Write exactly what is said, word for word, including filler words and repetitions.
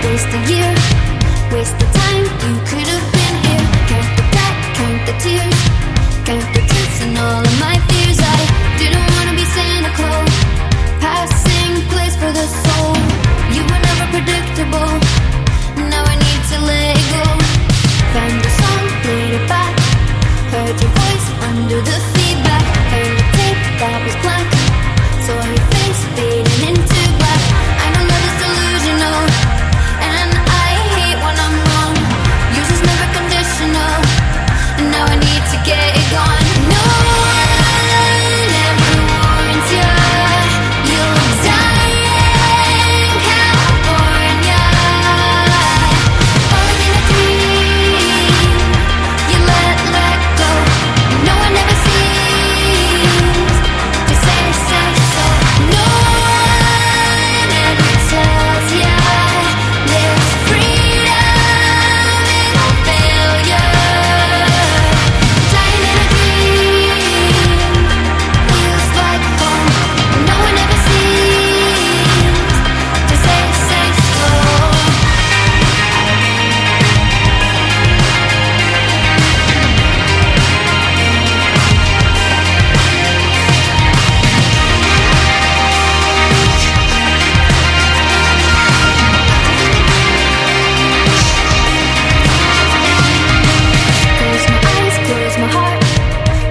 Waste a year, waste the time, you could have been here. Count the debt, count the tears, count the tears and all of my fears. I didn't wanna be cynical, passing place for the soul. You were never predictable, now I need to let it go. Found the song, played it back, heard your voice under the